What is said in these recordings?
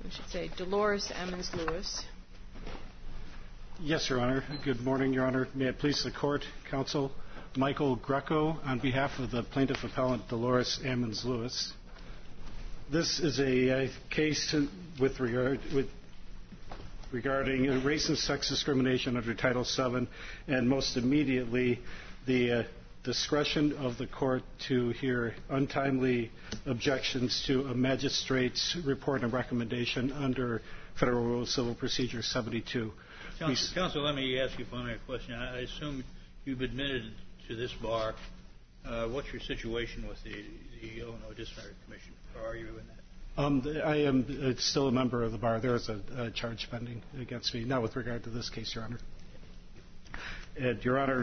I should say, Dolores Emmons Lewis. Yes, Your Honor. Good morning, Your Honor. May it please the Court, Counsel, Michael Greco, on behalf of the plaintiff appellant Dolores Emmons Lewis. This is a case regarding race and sex discrimination under Title VII, and most immediately the discretion of the court to hear untimely objections to a magistrate's report and recommendation under Federal Rule of Civil Procedure 72. Counsel, let me ask you a final question. I assume you've admitted to this bar. What's your situation with the Illinois Disciplinary Commission? Or are you in that? I am still a member of the bar. There is a charge pending against me, not with regard to this case, Your Honor. And, Your Honor,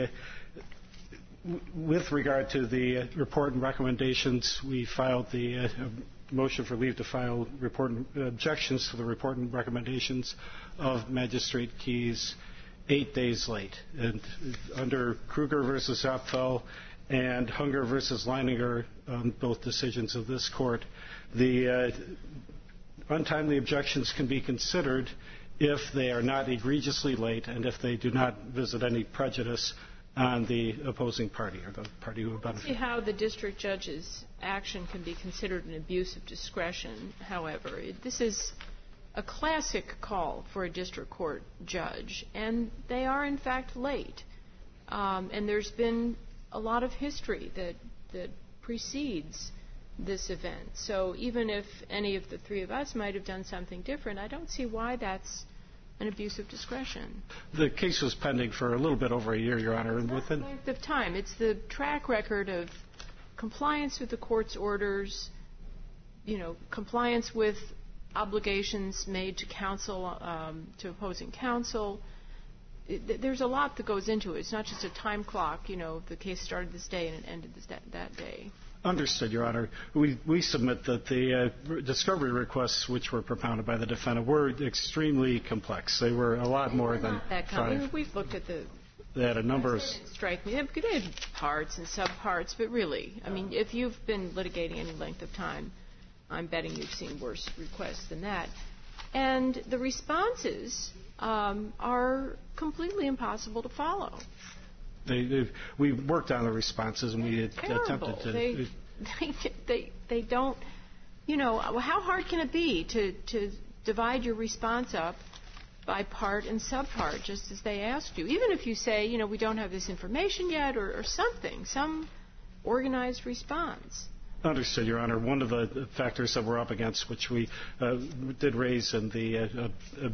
with regard to the report and recommendations, we filed the motion for leave to file objections to the report and recommendations of Magistrate Keyes 8 days late. And under Kruger v. Zapfel and Hunger v. Leininger, both decisions of this court, the untimely objections can be considered if they are not egregiously late and if they do not visit any prejudice on the opposing party or the party who would benefit. See how the district judge's action can be considered an abuse of discretion. However, this is a classic call for a district court judge, and they are in fact late. And there's been a lot of history that precedes this event. So even if any of the three of us might have done something different, I don't see why that's an abuse of discretion. The case was pending for a little bit over a year, Your Honor. It's not the length of time. It's the track record of compliance with the court's orders, compliance with obligations made to counsel, to opposing counsel. There's a lot that goes into it. It's not just a time clock, the case started this day and it ended that day. Understood, Your Honor. We submit that the discovery requests which were propounded by the defendant were extremely complex. They were a lot more than five. We've looked at they had a number of... Strike me. They had parts and subparts, but really, if you've been litigating any length of time, I'm betting you've seen worse requests than that. And the responses are completely impossible to follow. We worked on the responses and we attempted to... They don't... how hard can it be to divide your response up by part and subpart, just as they asked you? Even if you say, we don't have this information yet or something, some organized response. Understood, Your Honor. One of the factors that we're up against, which we did raise in the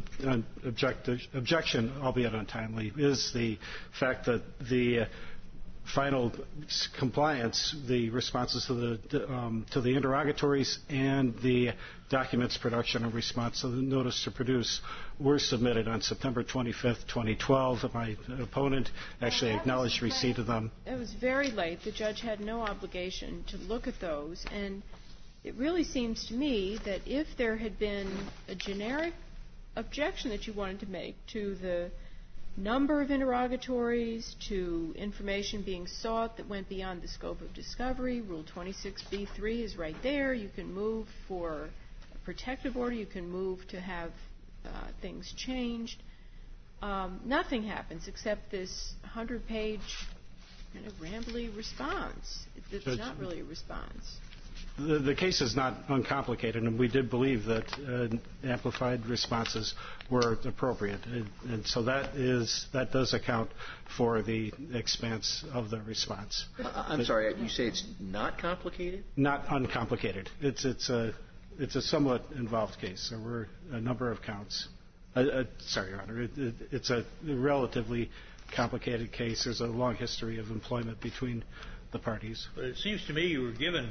objection, albeit untimely, is the fact that the final compliance, the responses to the interrogatories and the documents production and response to the notice to produce were submitted on September 25th, 2012. My opponent actually acknowledged receipt of them. It was very late. The judge had no obligation to look at those. And it really seems to me that if there had been a generic objection that you wanted to make to the number of interrogatories, to information being sought that went beyond the scope of discovery, Rule 26b-3 is right there. You can move for a protective order. You can move to have things changed. Nothing happens except this 100-page kind of rambly response. It's not really a response. The case is not uncomplicated, and we did believe that amplified responses were appropriate. And so that does account for the expanse of the response. I'm sorry, you say it's not complicated? Not uncomplicated. It's a somewhat involved case. There were a number of counts. Sorry, Your Honor. It's a relatively complicated case. There's a long history of employment between the parties. But it seems to me you were given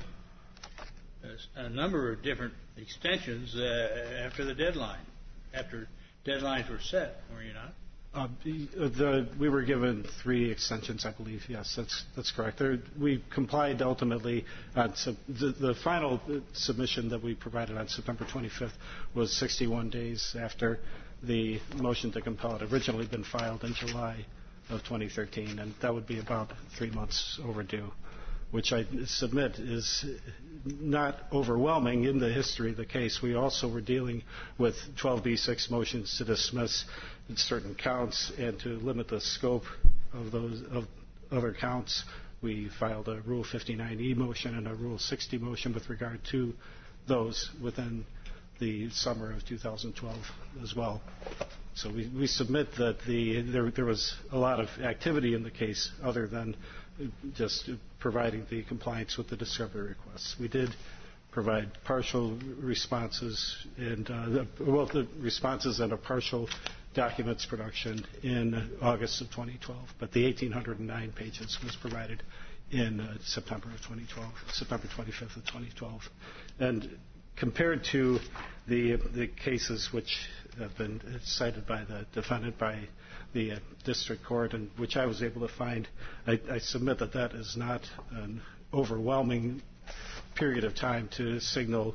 a number of different extensions after the deadline, after deadlines were set, were you not? We were given 3 extensions, I believe. Yes, that's correct. We complied ultimately. The final submission that we provided on September 25th was 61 days after the motion to compel had originally been filed in July of 2013, and that would be about 3 months overdue. which I submit is not overwhelming in the history of the case. We also were dealing with 12b6 motions to dismiss certain counts and to limit the scope of those of other counts. We filed a Rule 59e motion and a Rule 60 motion with regard to those within the summer of 2012 as well. So we submit that there was a lot of activity in the case other than just providing the compliance with the discovery requests. We did provide partial responses and the responses and a partial documents production in August of 2012, but the 1,809 pages was provided in September of 2012, September 25th of 2012. And compared to the cases which have been cited by the defendant, by the district court, and which I was able to find, I submit that that is not an overwhelming period of time to signal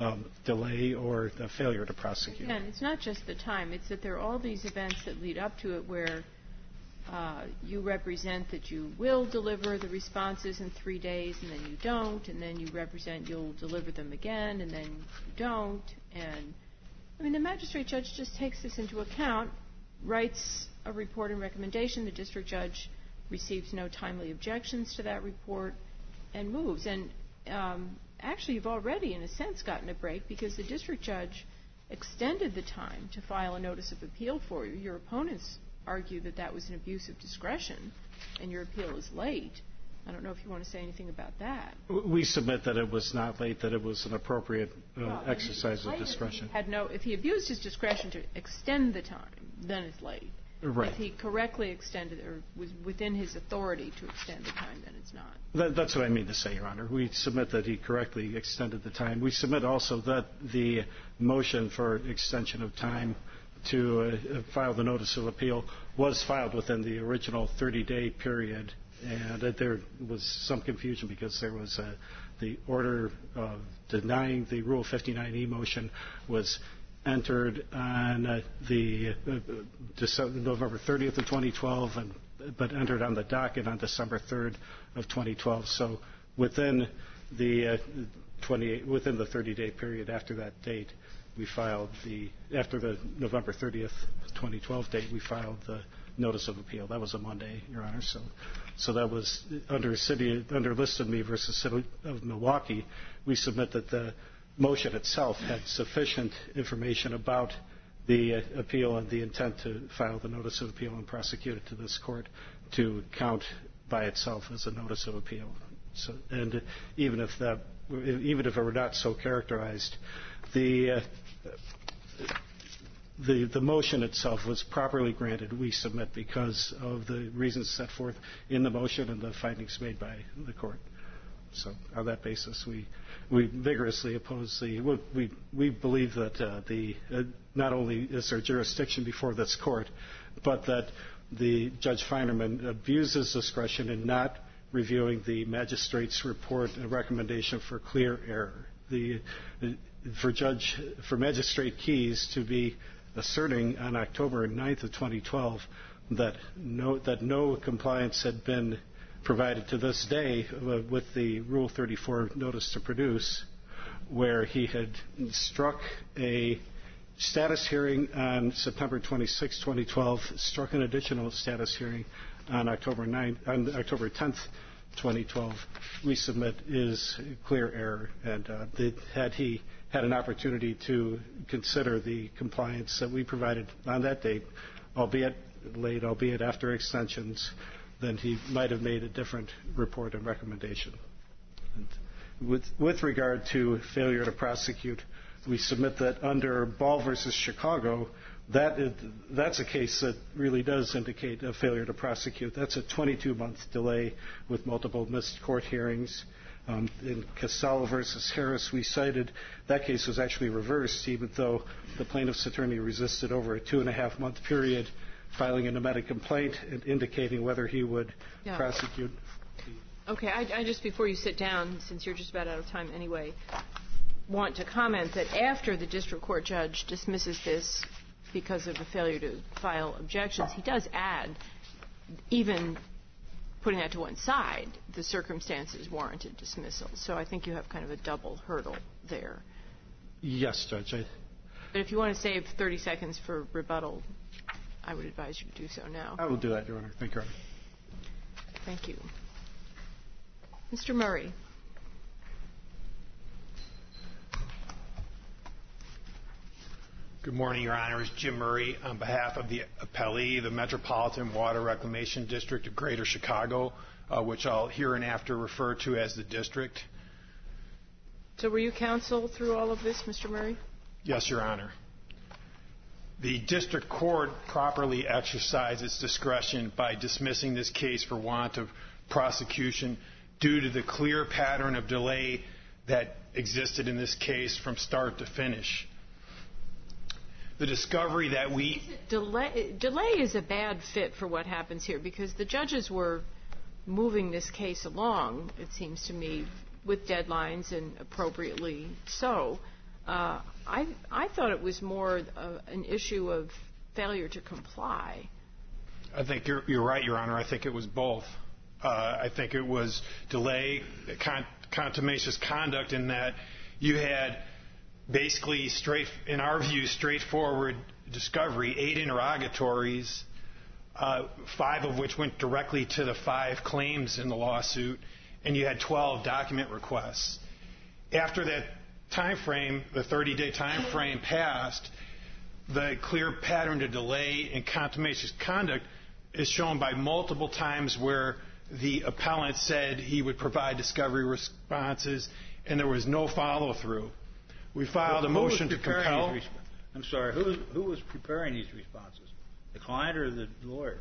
delay or a failure to prosecute. Again, it's not just the time. It's that there are all these events that lead up to it where you represent that you will deliver the responses in 3 days, and then you don't, and then you represent you'll deliver them again, and then you don't. And, I mean, the magistrate judge just takes this into account, writes a report and recommendation. The district judge receives no timely objections to that report and moves. And actually, you've already, in a sense, gotten a break because the district judge extended the time to file a notice of appeal for you. Your opponents argue that that was an abuse of discretion and your appeal is late. I don't know if you want to say anything about that. We submit that it was not late, that it was an appropriate exercise of discretion. If he abused his discretion to extend the time, then it's late. Right. If he correctly extended or was within his authority to extend the time, then it's not. That's what I mean to say, Your Honor. We submit that he correctly extended the time. We submit also that the motion for extension of time to file the notice of appeal was filed within the original 30-day period, and that there was some confusion because there was the order denying the Rule 59e motion was entered on the November 30th of 2012, but entered on the docket on December 3rd of 2012. So within the 30-day period after that date, we filed after the November 30th, 2012 date, we filed the notice of appeal. That was a Monday, Your Honor. So that was under Listed Me versus City of Milwaukee. We submit that the motion itself had sufficient information about the appeal and the intent to file the notice of appeal and prosecute it to this court to count by itself as a notice of appeal. So, and even if it were not so characterized, the motion itself was properly granted, we submit, because of the reasons set forth in the motion and the findings made by the court. So on that basis, we vigorously oppose we believe that not only is there jurisdiction before this court, but that the Judge Feinerman abuses discretion in not reviewing the magistrate's report and recommendation for clear error. For Magistrate Keys to be asserting on October 9th of 2012 that no compliance had been provided to this day with the Rule 34 notice to produce, where he had struck a status hearing on September 26, 2012, struck an additional status hearing on October 10th, 2012, we submit is clear error. And had he had an opportunity to consider the compliance that we provided on that date, albeit late, albeit after extensions, then he might have made a different report and recommendation. And with regard to failure to prosecute, we submit that under Ball versus Chicago, that's a case that really does indicate a failure to prosecute. That's a 22-month delay with multiple missed court hearings. In Casella versus Harris, we cited that case was actually reversed, even though the plaintiff's attorney resisted over a 2.5-month period, filing an amended complaint and indicating whether he would prosecute. Okay, I just, before you sit down, since you're just about out of time anyway, want to comment that after the district court judge dismisses this because of the failure to file objections, he does add, even putting that to one side, the circumstances warranted dismissal. So I think you have kind of a double hurdle there. Yes, Judge. But if you want to save 30 seconds for rebuttal, I would advise you to do so now. I will do that, Your Honor. Thank you, Your Honor. Thank you. Mr. Murray. Good morning, Your Honors. Jim Murray on behalf of the appellee, the Metropolitan Water Reclamation District of Greater Chicago, which I'll hereinafter refer to as the district. So were you counsel through all of this, Mr. Murray? Yes, Your Honor. The district court properly exercised its discretion by dismissing this case for want of prosecution due to the clear pattern of delay that existed in this case from start to finish. The discovery that Delay is a bad fit for what happens here, because the judges were moving this case along, it seems to me, with deadlines, and appropriately so. I thought it was more an issue of failure to comply. I think you're right, Your Honor. I think it was both. I think it was delay, contumacious conduct, in that you had basically, in our view, straightforward discovery, 8 interrogatories, 5 of which went directly to the 5 claims in the lawsuit, and you had 12 document requests. After that time frame, the 30-day time frame passed, the clear pattern of delay and contumacious conduct is shown by multiple times where the appellant said he would provide discovery responses, and there was no follow-through. We filed a motion to compel. I'm sorry, who was preparing these responses? The client or the lawyer?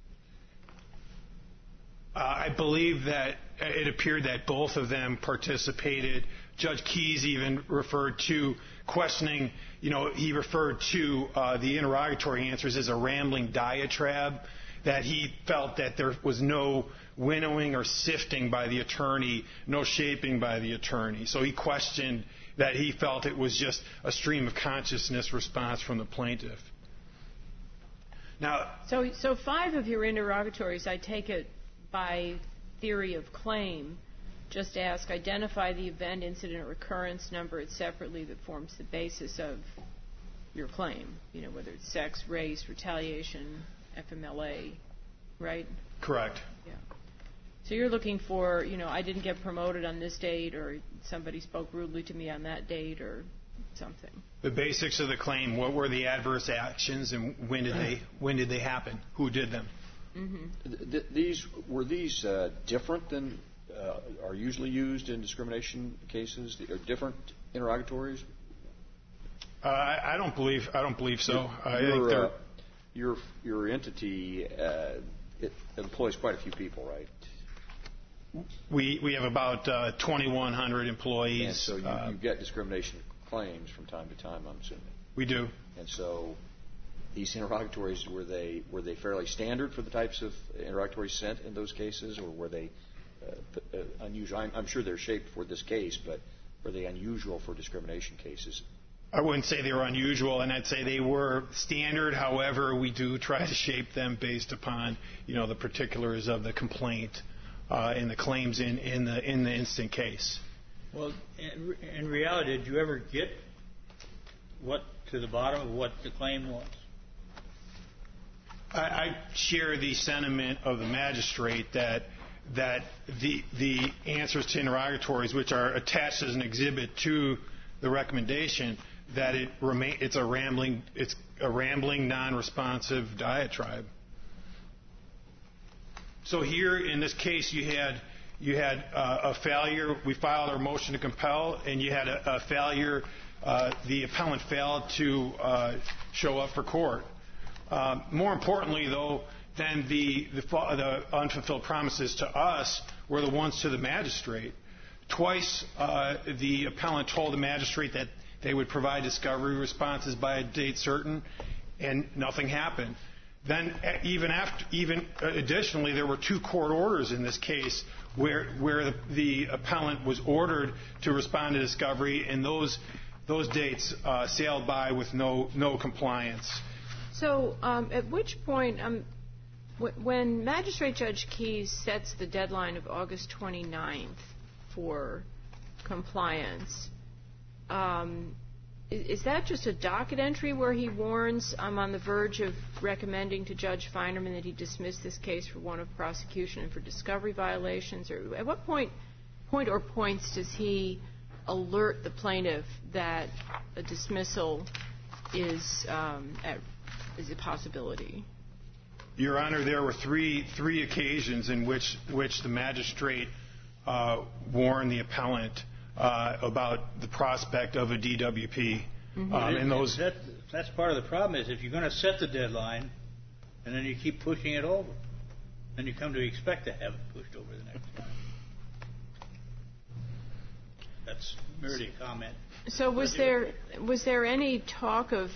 I believe that it appeared that both of them participated. Judge Keyes even referred to questioning, he referred to the interrogatory answers as a rambling diatribe, that he felt that there was no winnowing or sifting by the attorney, no shaping by the attorney. So he questioned that he felt it was just a stream of consciousness response from the plaintiff. Now, So 5 of your interrogatories, I take it by theory of claim, just ask, identify the event, incident, or occurrence, number it separately that forms the basis of your claim, whether it's sex, race, retaliation, FMLA, right? correct. Yeah. So you're looking for, I didn't get promoted on this date, or somebody spoke rudely to me on that date, or something. The basics of the claim: what were the adverse actions, and when did they happen? Who did them? Mm-hmm. Were these different than are usually used in discrimination cases? Are different interrogatories? I don't believe so. Your entity it employs quite a few people, right? We have about 2,100 employees. And so you get discrimination claims from time to time, I'm assuming. We do. And so these interrogatories, were they fairly standard for the types of interrogatories sent in those cases, or were they unusual? I'm sure they're shaped for this case, but were they unusual for discrimination cases? I wouldn't say they were unusual, and I'd say they were standard. However, we do try to shape them based upon, the particulars of the complaint and the claims in the instant case. Well, in reality, did you ever get to the bottom of what the claim was? I share the sentiment of the magistrate that the answers to interrogatories, which are attached as an exhibit to the recommendation, that it's a rambling, non-responsive diatribe. So here in this case, you had a failure. We filed our motion to compel, and you had a failure. The appellant failed to show up for court. More importantly, though, than the unfulfilled promises to us were the ones to the magistrate. Twice, the appellant told the magistrate that they would provide discovery responses by a date certain, and nothing happened. Then, even additionally, there were 2 court orders in this case where the appellant was ordered to respond to discovery, and those dates sailed by with no compliance. So, at which point, When Magistrate Judge Keyes sets the deadline of August 29th for compliance, is that just a docket entry where he warns, I'm on the verge of recommending to Judge Feinerman that he dismiss this case for want of prosecution and for discovery violations? Or at what point or points does he alert the plaintiff that a dismissal is a possibility? Your Honor, there were three occasions in which the magistrate warned the appellant about the prospect of a DWP. Mm-hmm. That's part of the problem is if you're going to set the deadline and then you keep pushing it over, then you come to expect to have it pushed over the next time. That's merely a comment. So was there any talk of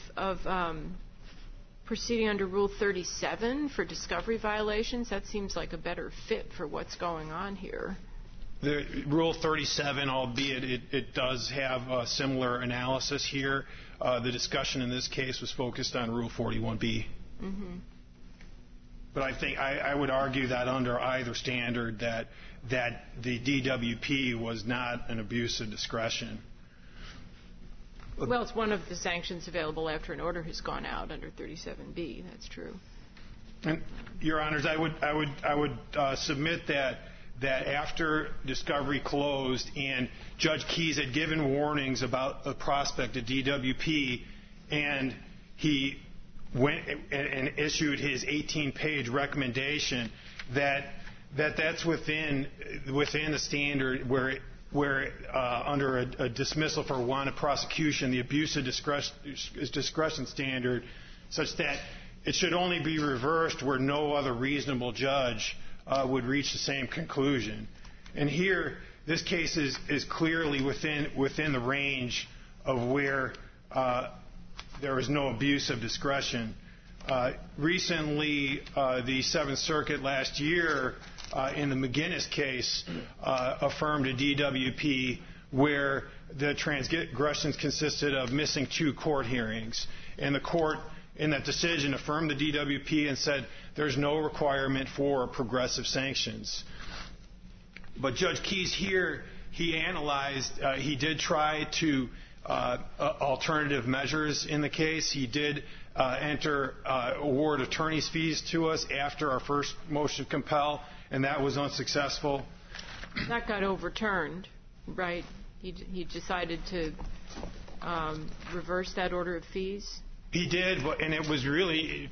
proceeding under Rule 37 for discovery violations? That seems like a better fit for what's going on here. The Rule 37, albeit it does have a similar analysis here, the discussion in this case was focused on Rule 41B. Mm-hmm. But I think I would argue that under either standard that the DWP was not an abuse of discretion. Well, it's one of the sanctions available after an order has gone out under 37B. That's true. And, Your Honors, I would submit that after discovery closed and Judge Keyes had given warnings about the prospect of DWP, and he went and issued his 18-page recommendation, that's within the standard where under a dismissal for want of prosecution, the abuse of discretion standard, such that it should only be reversed where no other reasonable judge would reach the same conclusion. And here, this case is clearly within the range of where there is no abuse of discretion. Recently, the Seventh Circuit last year in the McGinnis case affirmed a DWP where the transgressions consisted of missing 2 court hearings. And the court in that decision affirmed the DWP and said there's no requirement for progressive sanctions. But Judge Keyes here, he analyzed, he did try to alternative measures in the case. He did award attorney's fees to us after our first motion to compel, and that was unsuccessful. That got overturned, right? He decided to reverse that order of fees? He did, and it was really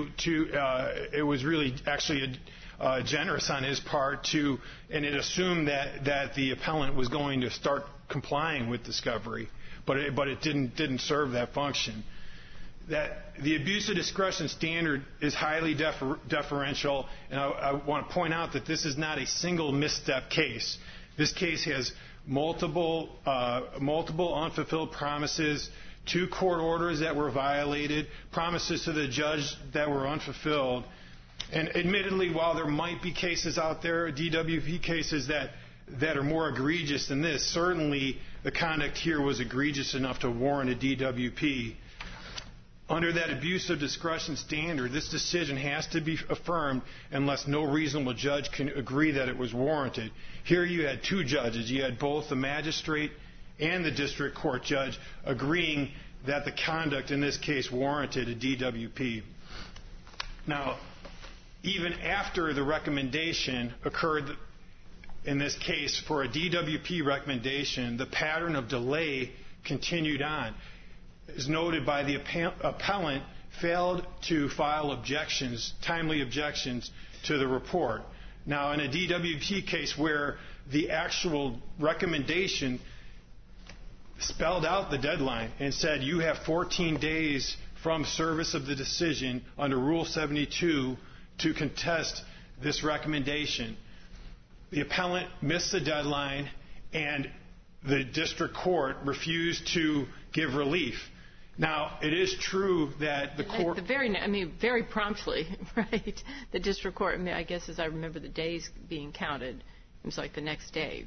it was really actually generous on his part and it assumed that the appellant was going to start complying with discovery, but it didn't serve that function. That the abuse of discretion standard is highly deferential, and I want to point out that this is not a single misstep case. This case has multiple unfulfilled promises, 2 court orders that were violated, promises to the judge that were unfulfilled. And admittedly, while there might be cases out there, DWP cases that are more egregious than this, certainly the conduct here was egregious enough to warrant a DWP. Under that abuse of discretion standard, this decision has to be affirmed unless no reasonable judge can agree that it was warranted. Here you had 2 judges. You had both the magistrate and the district court judge agreeing that the conduct in this case warranted a DWP. Now, even after the recommendation occurred in this case for a DWP recommendation, the pattern of delay continued on. As noted by the appellant, failed to file timely objections to the report. Now, in a DWP case where the actual recommendation spelled out the deadline and said you have 14 days from service of the decision under Rule 72 to contest this recommendation, the appellant missed the deadline and the district court refused to give relief. Now, it is true that the court... very promptly, right? The district court, I guess as I remember the days being counted, it was like the next day.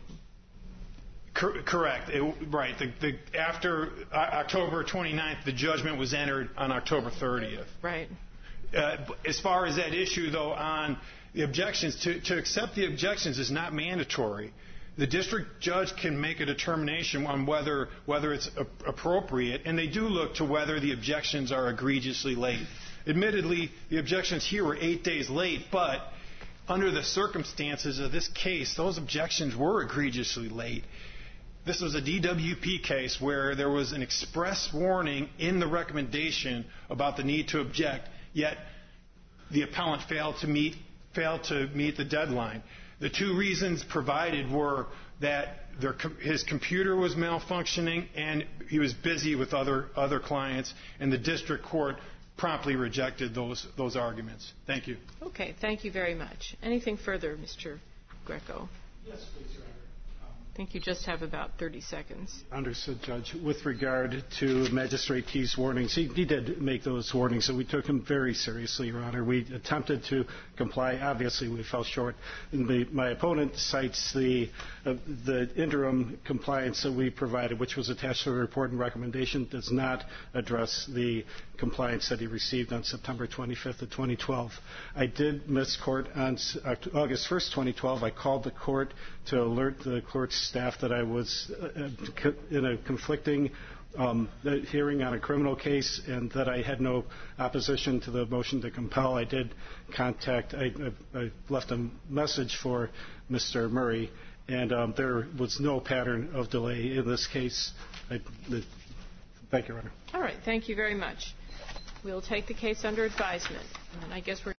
Correct. Right. After October 29th, the judgment was entered on October 30th. Right. As far as that issue, though, on the objections, to accept the objections is not mandatory. The district judge can make a determination on whether it's appropriate, and they do look to whether the objections are egregiously late. Admittedly, the objections here were 8 days late, but under the circumstances of this case, those objections were egregiously late. This was a DWP case where there was an express warning in the recommendation about the need to object, yet the appellant failed to meet the deadline. The two reasons provided were that his computer was malfunctioning and he was busy with other clients, and the district court promptly rejected those arguments. Thank you. Okay, thank you very much. Anything further, Mr. Greco? Yes, please, Your Honor. I think you just have about 30 seconds. Understood, Judge. With regard to Magistrate Key's warnings, he did make those warnings, and we took them very seriously, Your Honor. We attempted to comply. Obviously, we fell short. My opponent cites the interim compliance that we provided, which was attached to the report and recommendation, does not address the compliance that he received on September 25th of 2012. I did miss court on August 1st, 2012. I called the court to alert the court's staff that I was in a conflicting hearing on a criminal case and that I had no opposition to the motion to compel. I did contact, I left a message for Mr. Murray, and there was no pattern of delay in this case. Thank you, Your Honor. All right, thank you very much. We'll take the case under advisement, and I guess we're